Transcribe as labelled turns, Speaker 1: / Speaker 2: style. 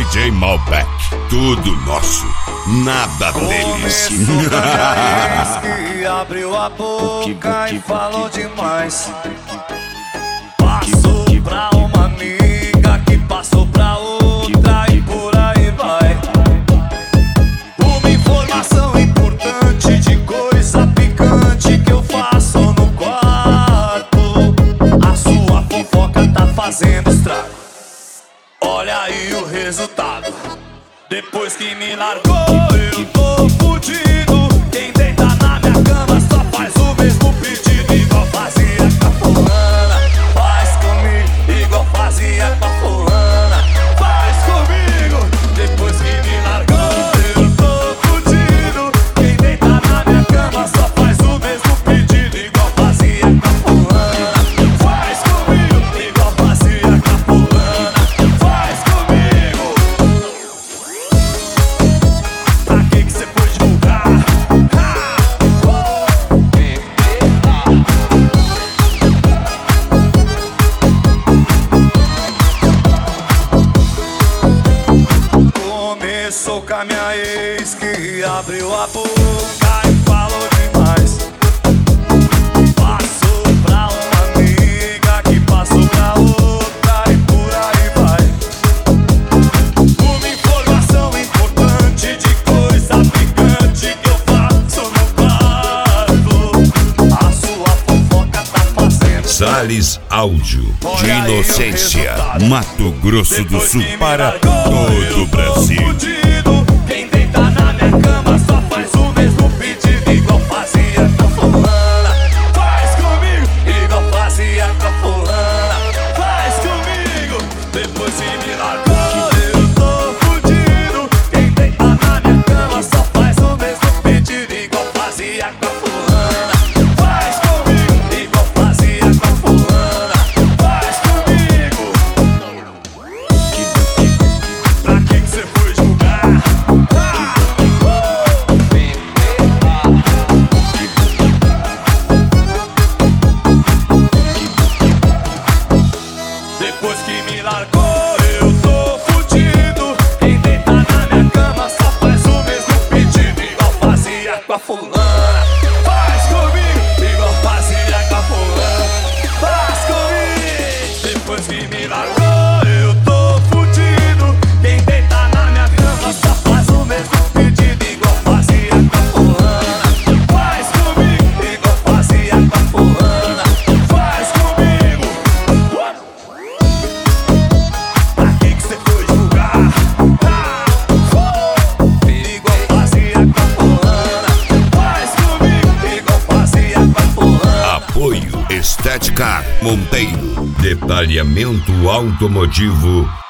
Speaker 1: DJ Malbec, tudo nosso, nada deles.
Speaker 2: Que abriu a boca e falou demais. Passou pra uma amiga que passou pra outra e por aí vai. Uma informação importante de coisa picante que eu faço no quarto. A sua fofoca tá fazendo estrago. Olha aí o resultado. Depois que me largou, eu tô fudido. Quem deita na minha cama só faz o mesmo pedido. Igual fazia com a fulana. Faz comigo, igual fazia com a fulana. Faz comigo. Depois que me largou, eu tô fudido. Quem deita na minha cama só faz o mesmo pedido. Igual fazia com a fulana. Faz comigo, igual fazia com a fulana. Faz comigo. Pra que cê foi divulgar? Começou com a minha ex que abriu a boca e falou demais. Passou pra uma amiga que passou pra outra e por aí vai. Uma informação importante de coisa picante que eu faço no quarto. A sua fofoca tá fazendo.
Speaker 1: Salles Áudio, de Inocência, Mato Grosso do Sul, para todo o Brasil.
Speaker 2: Quem deita na minha cama só faz o mesmo pedido. Igual fazia com a fulana. Faz comigo, igual fazia com a fulana. Faz comigo. Depois que me largou, eu tô fudido. Quem deita na minha cama só faz o mesmo pedido. Igual fazia com a fulana. Faz comigo, igual fazia com a fulana. Faz comigo. Pra que cê foi julgar? Depois que me largou, eu tô fudido. Quem deita na minha cama só faz o mesmo pedido. Igual fazia com a fulana. Faz comigo, igual fazia com a fulana. Faz comigo. Depois que me largou, eu tô fudido. Quem deita na minha cama só faz o mesmo pedido. Igual fazia com a fulana. Faz comigo, igual fazia com a fulana. Faz comigo. Pra que cê foi julgar? Igual fazia com a fulana. Faz comigo, igual fazia com a fulana.
Speaker 1: Apoio Estética Monteiro, detalhamento automotivo